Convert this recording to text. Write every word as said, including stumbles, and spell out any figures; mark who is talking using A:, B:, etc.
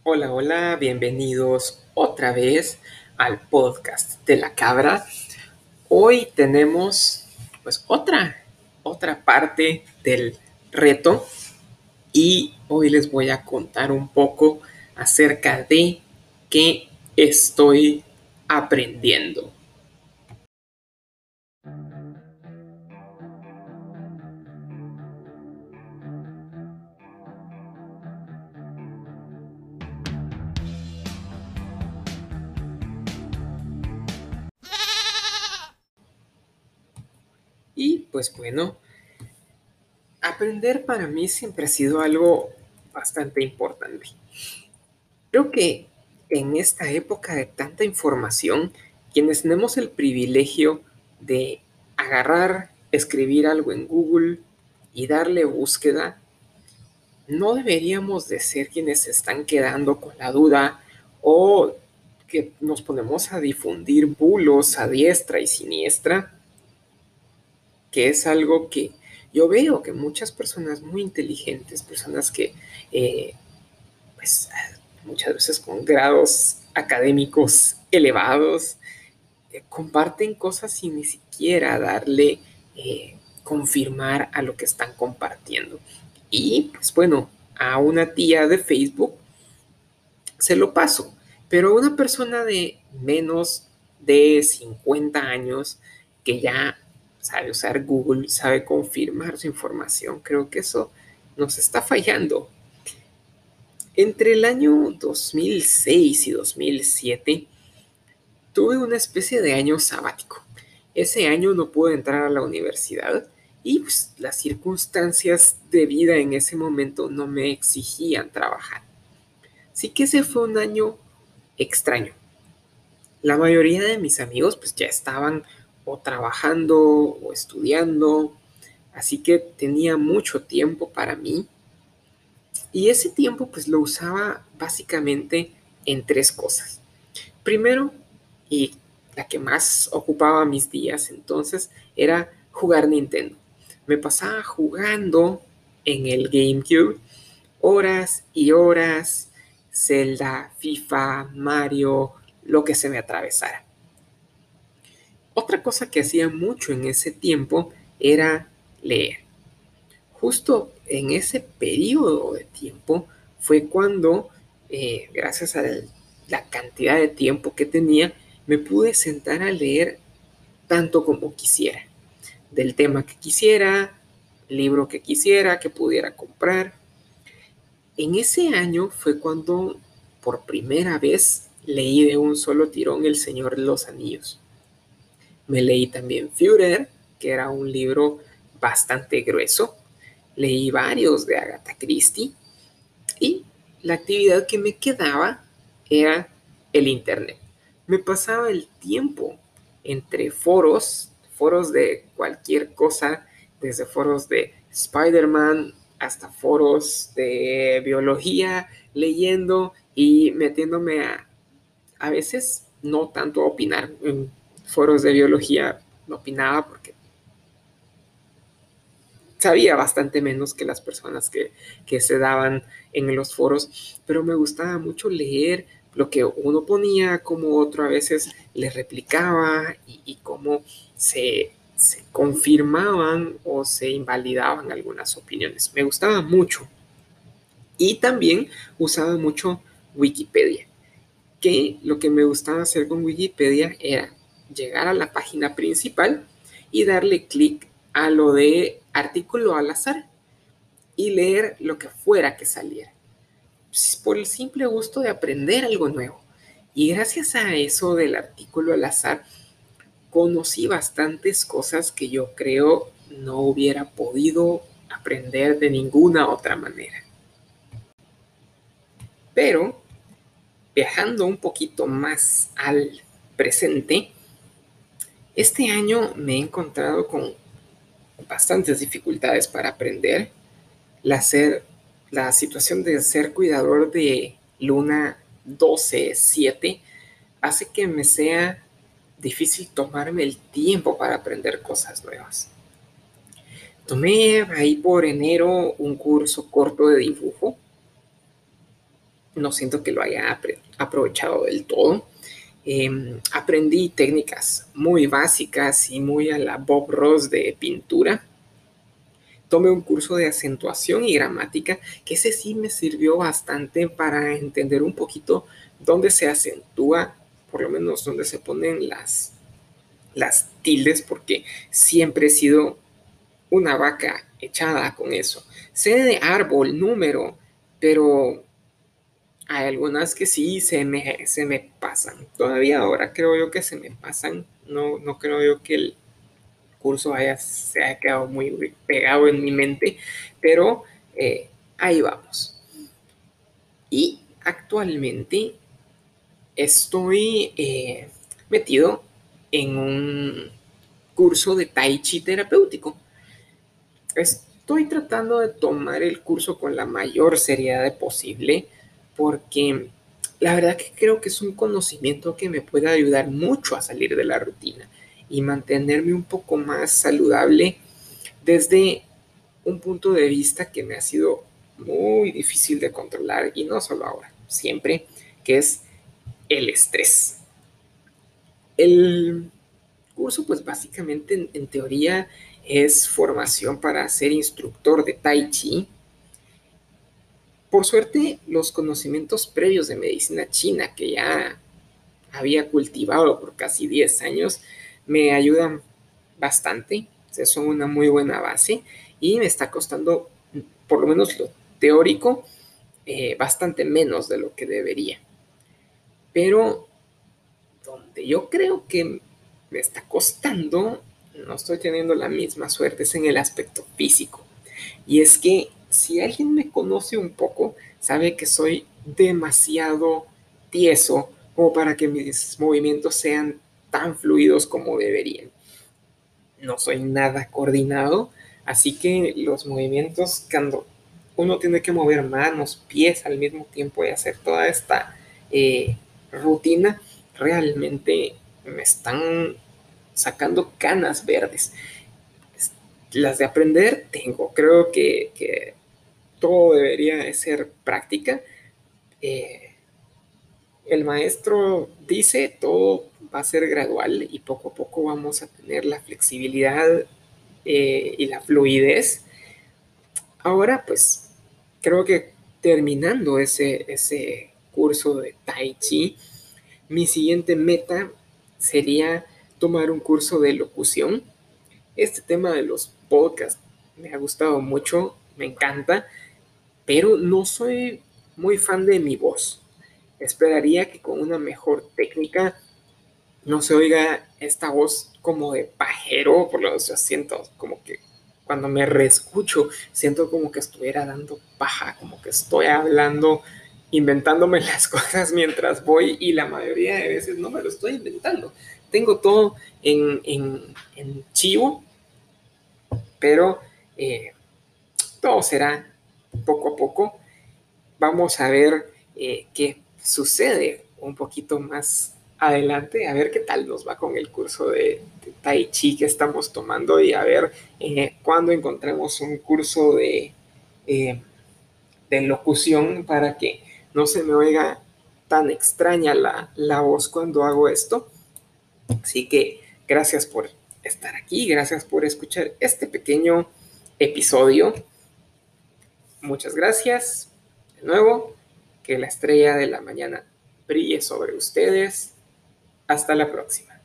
A: Hola, hola, bienvenidos otra vez al podcast de la cabra. Hoy tenemos pues otra, otra parte del reto y hoy les voy a contar un poco acerca de qué estoy aprendiendo. Y pues bueno, aprender para mí siempre ha sido algo bastante importante. Creo que en esta época de tanta información, quienes tenemos el privilegio de agarrar, escribir algo en Google y darle búsqueda, no deberíamos de ser quienes se están quedando con la duda o que nos ponemos a difundir bulos a diestra y siniestra, que es algo que yo veo que muchas personas muy inteligentes, personas que eh, pues muchas veces con grados académicos elevados, eh, comparten cosas sin ni siquiera darle eh, confirmar a lo que están compartiendo. Y pues bueno, a una tía de Facebook se lo paso, pero a una persona de menos de cincuenta años que ya sabe usar Google, sabe confirmar su información, creo que eso nos está fallando. Entre el año dos mil seis y dos mil siete tuve una especie de año sabático. Ese año no pude entrar a la universidad y pues, las circunstancias de vida en ese momento no me exigían trabajar. Así que ese fue un año extraño. La mayoría de mis amigos pues ya estaban o trabajando o estudiando, así que tenía mucho tiempo para mí. Y ese tiempo pues lo usaba básicamente en tres cosas. Primero, y la que más ocupaba mis días entonces, era jugar Nintendo. Me pasaba jugando en el GameCube horas y horas, Zelda, FIFA, Mario, lo que se me atravesara. Otra cosa que hacía mucho en ese tiempo era leer. Justo en ese periodo de tiempo fue cuando, eh, gracias a la cantidad de tiempo que tenía, me pude sentar a leer tanto como quisiera, del tema que quisiera, libro que quisiera, que pudiera comprar. En ese año fue cuando por primera vez leí de un solo tirón El Señor de los Anillos. Me leí también Führer, que era un libro bastante grueso. Leí varios de Agatha Christie y la actividad que me quedaba era el internet. Me pasaba el tiempo entre foros, foros de cualquier cosa, desde foros de Spider-Man hasta foros de biología, leyendo y metiéndome a, a veces no tanto a opinar. En foros de biología no opinaba porque sabía bastante menos que las personas que, que se daban en los foros, pero me gustaba mucho leer lo que uno ponía, como otro a veces le replicaba y, y cómo se, se confirmaban o se invalidaban algunas opiniones. Me gustaba mucho. Y también usaba mucho Wikipedia, que lo que me gustaba hacer con Wikipedia era llegar a la página principal y darle clic a lo de artículo al azar y leer lo que fuera que saliera, por el simple gusto de aprender algo nuevo. Y gracias a eso del artículo al azar, conocí bastantes cosas que yo creo no hubiera podido aprender de ninguna otra manera. Pero, viajando un poquito más al presente, este año me he encontrado con bastantes dificultades para aprender. La, ser, la situación de ser cuidador de Luna doce siete hace que me sea difícil tomarme el tiempo para aprender cosas nuevas. Tomé ahí por enero un curso corto de dibujo no siento que lo haya apre- aprovechado del todo. Eh, aprendí técnicas muy básicas y muy a la Bob Ross de pintura. Tomé un curso de acentuación y gramática, que ese sí me sirvió bastante para entender un poquito dónde se acentúa, por lo menos dónde se ponen las, las tildes, porque siempre he sido una vaca echada con eso. Sé de árbol, número, pero hay algunas que sí se me, se me pasan. Todavía ahora creo yo que se me pasan. No, no creo yo que el curso haya, se haya quedado muy pegado en mi mente, pero eh, ahí vamos. Y actualmente estoy eh, metido en un curso de Tai Chi terapéutico. Estoy tratando de tomar el curso con la mayor seriedad posible porque la verdad que creo que es un conocimiento que me puede ayudar mucho a salir de la rutina y mantenerme un poco más saludable desde un punto de vista que me ha sido muy difícil de controlar y no solo ahora, siempre, que es el estrés. El curso, pues básicamente en, en teoría es formación para ser instructor de Tai Chi. Por suerte, los conocimientos previos de medicina china que ya había cultivado por casi diez años me ayudan bastante. O sea, son una muy buena base y me está costando, por lo menos lo teórico, eh, bastante menos de lo que debería. Pero donde yo creo que me está costando, no estoy teniendo la misma suerte, es en el aspecto físico. Y es que si alguien me conoce un poco, sabe que soy demasiado tieso como para que mis movimientos sean tan fluidos como deberían. No soy nada coordinado, así que los movimientos cuando uno tiene que mover manos, pies al mismo tiempo y hacer toda esta eh, rutina, realmente me están sacando canas verdes. Las de aprender tengo, creo que, que todo debería de ser práctica. Eh, el maestro dice todo va a ser gradual y poco a poco vamos a tener la flexibilidad eh, y la fluidez. Ahora, pues, creo que terminando ese, ese curso de Tai Chi, mi siguiente meta sería tomar un curso de locución. Este tema de los podcasts me ha gustado mucho, me encanta, pero no soy muy fan de mi voz. Esperaría que con una mejor técnica no se oiga esta voz como de pajero, por lo que yo siento como que cuando me reescucho, siento como que estuviera dando paja, como que estoy hablando, inventándome las cosas mientras voy y la mayoría de veces no me lo estoy inventando. Tengo todo en, en, en chivo, pero eh, todo será poco a poco. Vamos a ver eh, qué sucede un poquito más adelante, a ver qué tal nos va con el curso de, de Tai Chi que estamos tomando y a ver eh, cuándo encontremos un curso de, eh, de locución para que no se me oiga tan extraña la, la voz cuando hago esto. Así que gracias por estar aquí, gracias por escuchar este pequeño episodio. Muchas gracias de nuevo. Que la estrella de la mañana brille sobre ustedes. Hasta la próxima.